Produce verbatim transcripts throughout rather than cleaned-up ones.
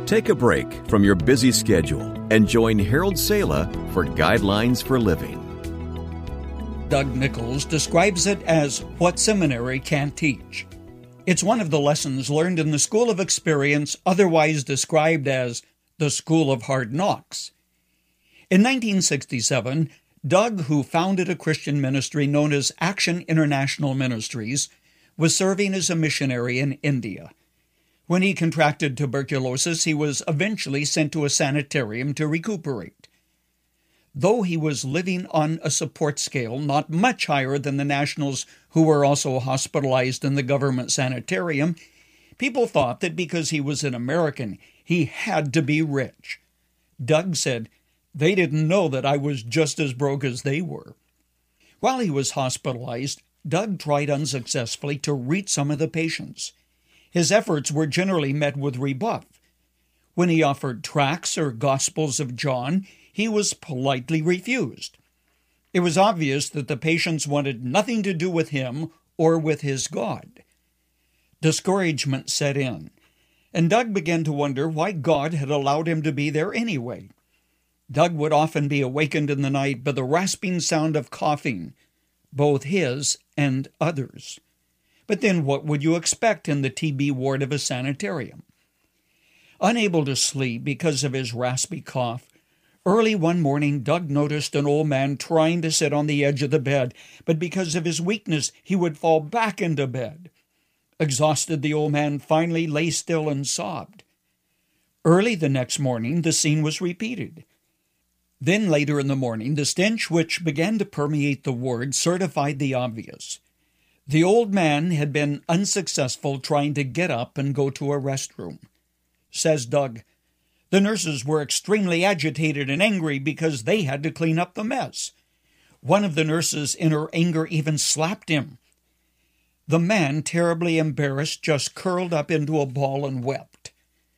Take a break from your busy schedule and join Harold Sala for Guidelines for Living. Doug Nichols describes it as what seminary can't teach. It's one of the lessons learned in the School of Experience, otherwise described as the School of Hard Knocks. In nineteen sixty-seven, Doug, who founded a Christian ministry known as Action International Ministries, was serving as a missionary in India. When he contracted tuberculosis, he was eventually sent to a sanitarium to recuperate. Though he was living on a support scale not much higher than the nationals who were also hospitalized in the government sanitarium, people thought that because he was an American, he had to be rich. Doug said, "They didn't know that I was just as broke as they were." While he was hospitalized, Doug tried unsuccessfully to reach some of the patients. His efforts were generally met with rebuff. When he offered tracts or Gospels of John, he was politely refused. It was obvious that the patients wanted nothing to do with him or with his God. Discouragement set in, and Doug began to wonder why God had allowed him to be there anyway. Doug would often be awakened in the night by the rasping sound of coughing, both his and others. But then what would you expect in the T B ward of a sanitarium? Unable to sleep because of his raspy cough, early one morning Doug noticed an old man trying to sit on the edge of the bed, but because of his weakness he would fall back into bed. Exhausted, the old man finally lay still and sobbed. Early the next morning the scene was repeated. Then later in the morning, the stench which began to permeate the ward certified the obvious. The old man had been unsuccessful trying to get up and go to a restroom. Says Doug, "The nurses were extremely agitated and angry because they had to clean up the mess. One of the nurses, in her anger, even slapped him. The man, terribly embarrassed, just curled up into a ball and wept."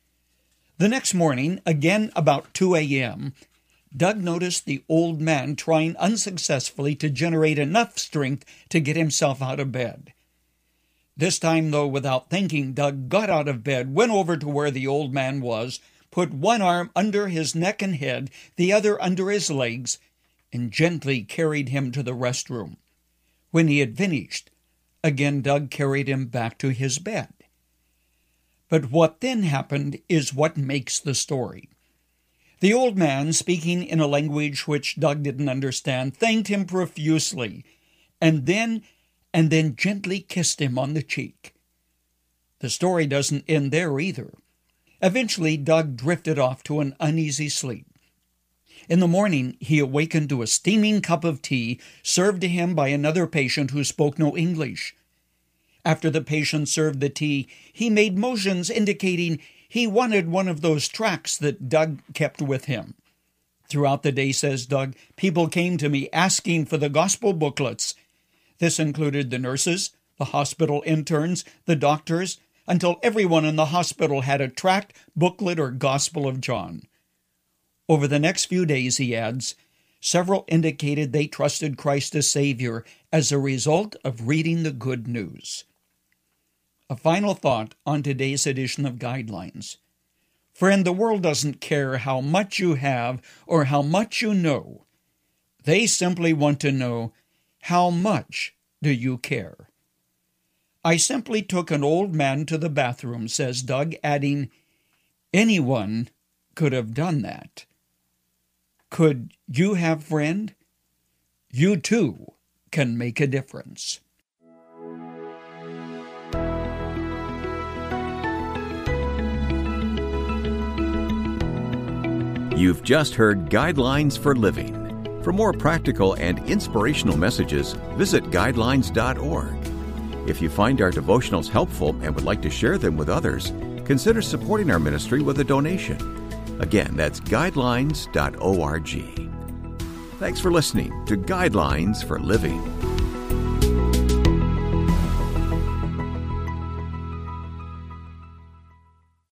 The next morning, again about two a.m., Doug noticed the old man trying unsuccessfully to generate enough strength to get himself out of bed. This time, though, without thinking, Doug got out of bed, went over to where the old man was, put one arm under his neck and head, the other under his legs, and gently carried him to the restroom. When he had finished, again Doug carried him back to his bed. But what then happened is what makes the story. The old man, speaking in a language which Doug didn't understand, thanked him profusely, and then, and then gently kissed him on the cheek. The story doesn't end there either. Eventually, Doug drifted off to an uneasy sleep. In the morning, he awakened to a steaming cup of tea served to him by another patient who spoke no English. After the patient served the tea, he made motions indicating he wanted one of those tracts that Doug kept with him. Throughout the day, says Doug, people came to me asking for the gospel booklets. This included the nurses, the hospital interns, the doctors, until everyone in the hospital had a tract, booklet, or Gospel of John. Over the next few days, he adds, several indicated they trusted Christ as Savior as a result of reading the good news. A final thought on today's edition of Guidelines. Friend, the world doesn't care how much you have or how much you know. They simply want to know, how much do you care? I simply took an old man to the bathroom, says Doug, adding, anyone could have done that. Could you have, friend? You too can make a difference. You've just heard Guidelines for Living. For more practical and inspirational messages, visit guidelines dot org. If you find our devotionals helpful and would like to share them with others, consider supporting our ministry with a donation. Again, that's guidelines dot org. Thanks for listening to Guidelines for Living.